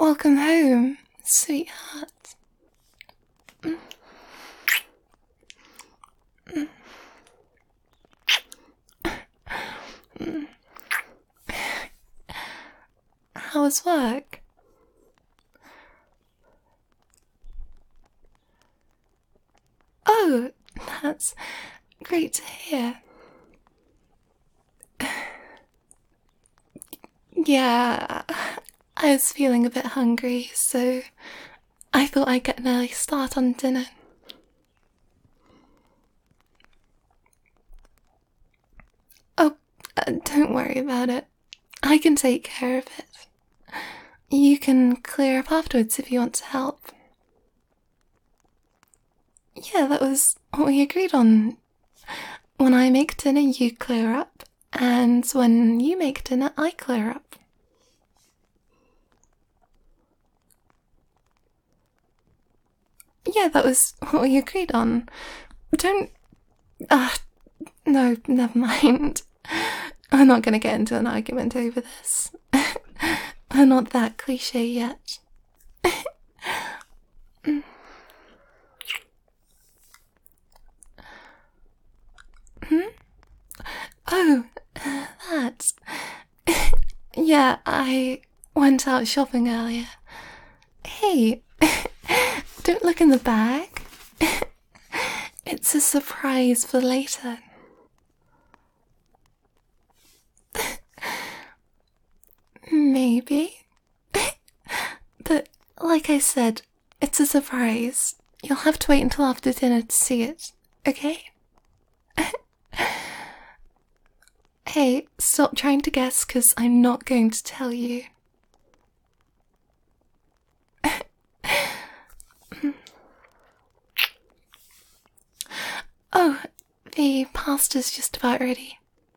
Welcome home, sweetheart. How was work? Oh, that's great to hear. Yeah, I was feeling a bit hungry, so I thought I'd get an early start on dinner. Oh, don't worry about it. I can take care of it. You can clear up afterwards if you want to help. Yeah, that was what we agreed on. When I make dinner, you clear up, and when you make dinner, I clear up. Yeah, that was what we agreed on. Don't. No, never mind. I'm not gonna get into an argument over this. We're not that cliche yet. Oh, that. Yeah, I went out shopping earlier. Hey, don't look in the bag. It's a surprise for later. Maybe. But, like I said, it's a surprise. You'll have to wait until after dinner to see it, okay? Hey, stop trying to guess, because I'm not going to tell you. Oh, the pasta's just about ready.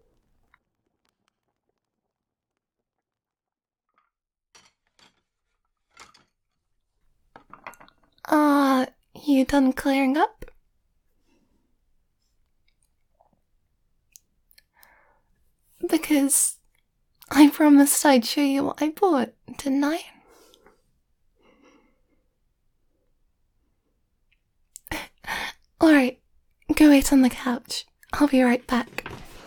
You done clearing up? Because I promised I'd show you what I bought, didn't I? Alright, go wait on the couch. I'll be right back.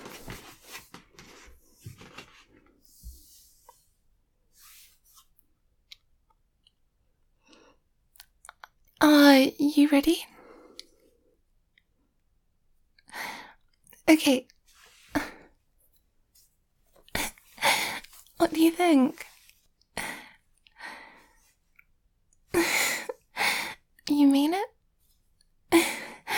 You ready? Okay. What do you think? You mean it?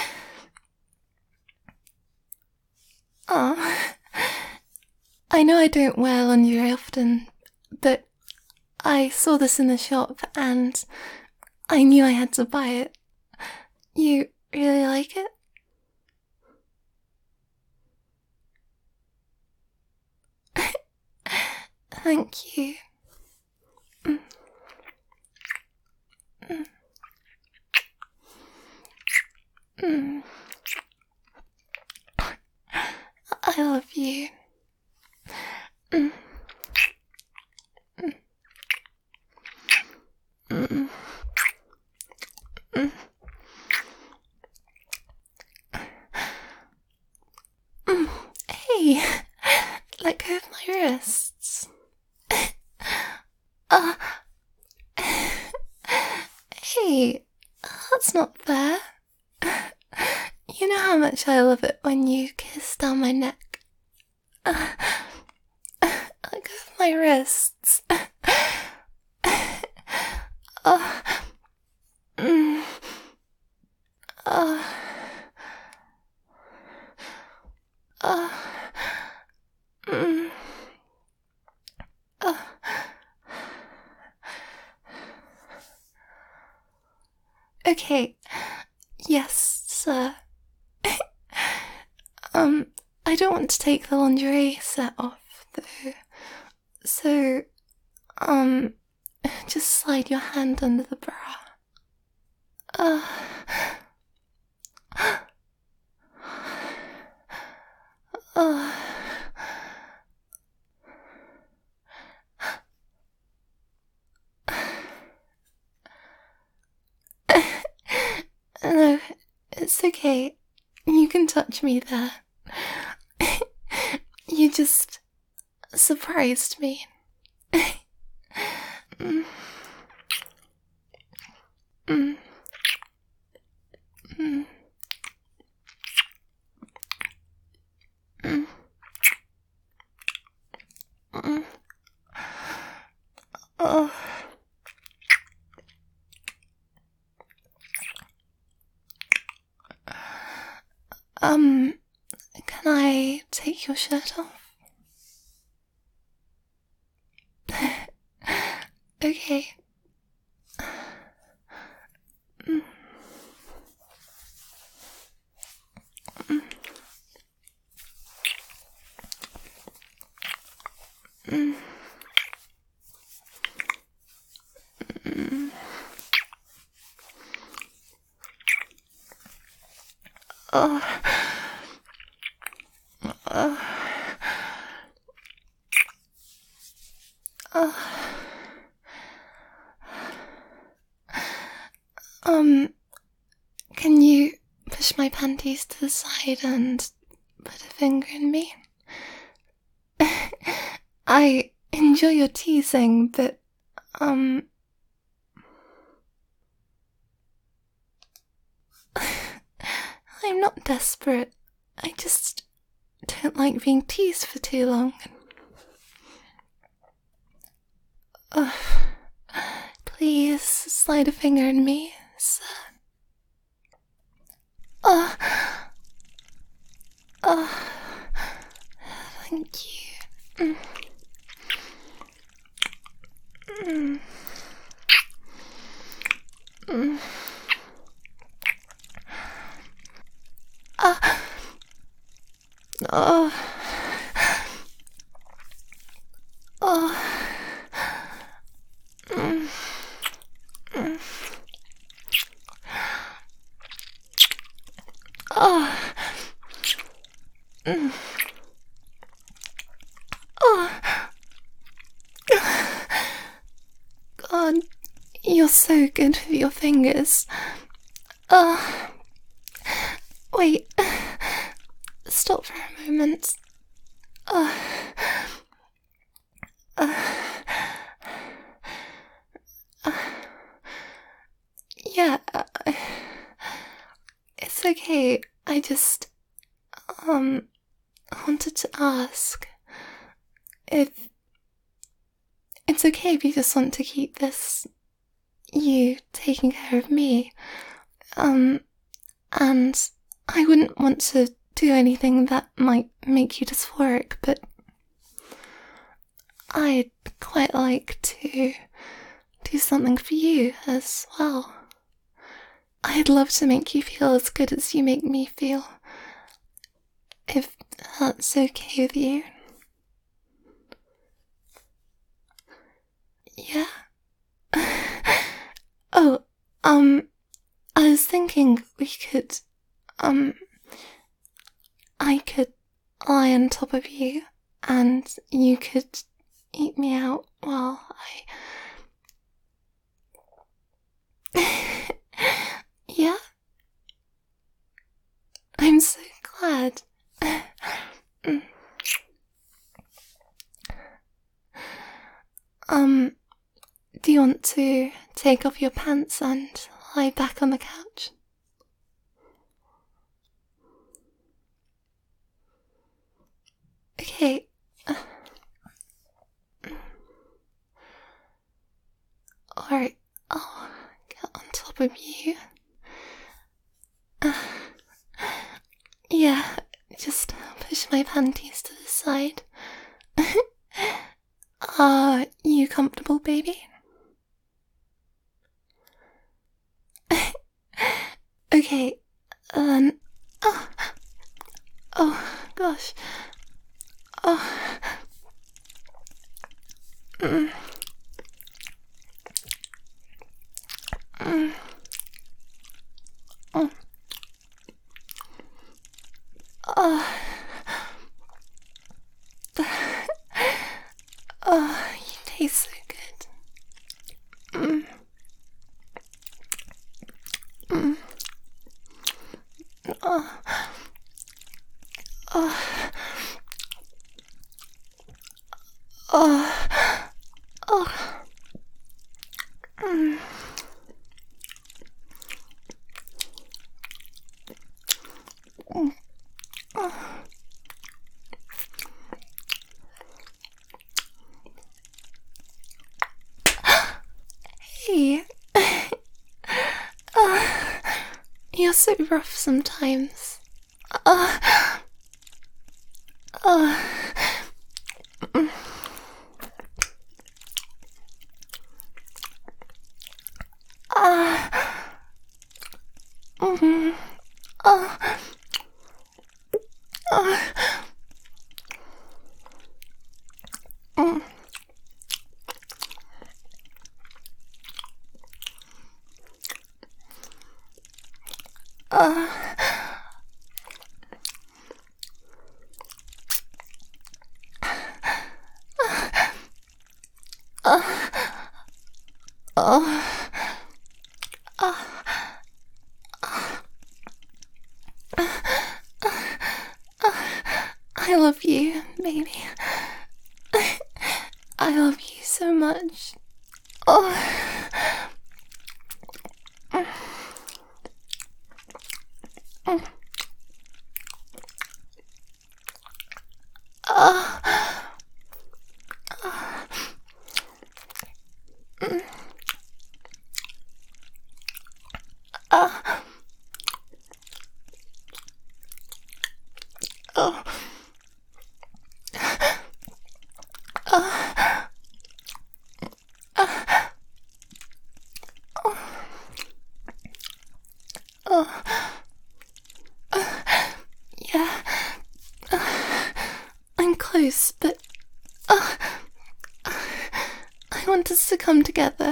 Oh, I know I don't wear lingerie often, but I saw this in the shop and I knew I had to buy it. You really like it? Thank you. I love you. Hey, let go of my wrists. Uh, hey, that's not fair. You know how much I love it when you kiss down my neck. Let go of my wrists. Uh, mm, uh, uh, mm, uh. Okay, yes, sir. I don't want to take the lingerie set off, though. So, just slide your hand under the bra. Uh, uh, It's okay. You can touch me there. You just surprised me. Mm. Mm. Mm. Mm. Mm. Oh. Can I take your shirt off? Okay. Mm. Mm. Mm. Mm. Oh. Oh. Oh. Can you push my panties to the side and put a finger in me? I enjoy your teasing, but, I'm not desperate. I just don't like being teased for too long. Please slide a finger in me, sir. Oh, thank you. Mm. Mm. Ah. Oh. Oh. Mm. Mm. Oh. Mm. Oh. God, you're so good with your fingers. Wait. Stop for a moment. Yeah, it's okay. I just, wanted to ask if it's okay if you just want to keep this, you taking care of me. And I wouldn't want to do anything that might make you dysphoric, but I'd quite like to do something for you as well. I'd love to make you feel as good as you make me feel, if that's okay with you. Yeah? Oh, I was thinking we could, I could lie on top of you, and you could eat me out while I... Yeah? I'm so glad. Do you want to take off your pants and lie back on the couch? Okay. Alright, I'll get on top of you. Yeah, just push my panties to the side. Are you comfortable, baby? Okay, then. Oh, gosh. Oh. Mm. Mm. Mm. Oh. Oh, you taste so good. Mm. Mm. Oh. Oh. Oh. Oh. Mm. Mm. Oh. Hey. You're so rough sometimes. Uh, uh, mm. Mm. Uh, uh, mm. Uh, uh, uh, I love you, baby. I love you so much. Oh. Oh. Oh. Yeah. I'm close, but I want us to come together.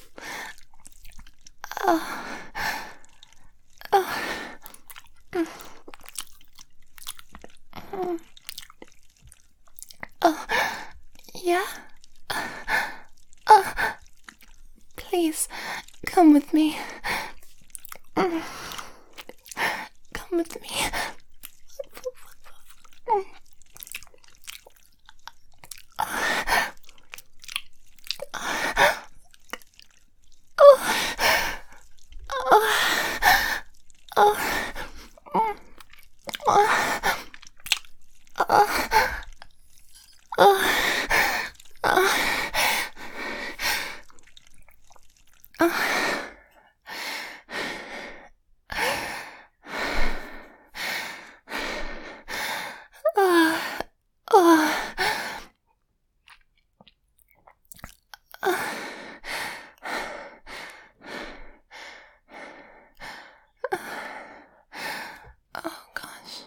Yeah? Please, come with me. Come with me. Oh gosh.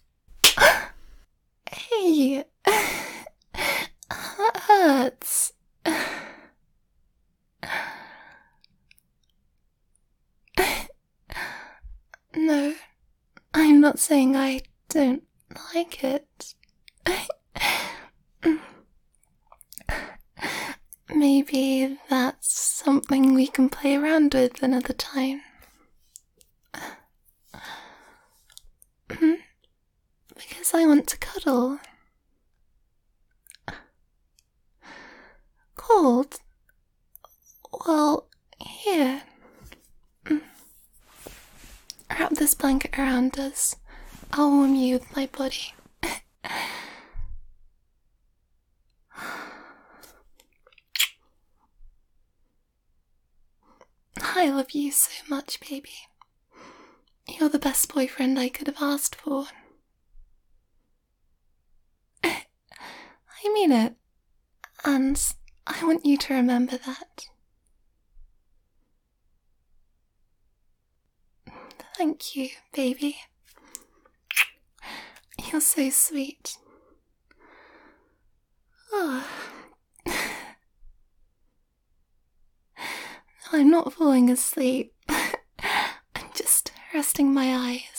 Hey. That hurts. No, I'm not saying I don't like it. Maybe that's something we can play around with another time. Because I want to cuddle. Cold? Well, here. Wrap this blanket around us. I'll warm you with my body. I love you so much, baby. You're the best boyfriend I could have asked for. I mean it. And I want you to remember that. Thank you, baby. You're so sweet. Oh. I'm not falling asleep. I'm just resting my eyes.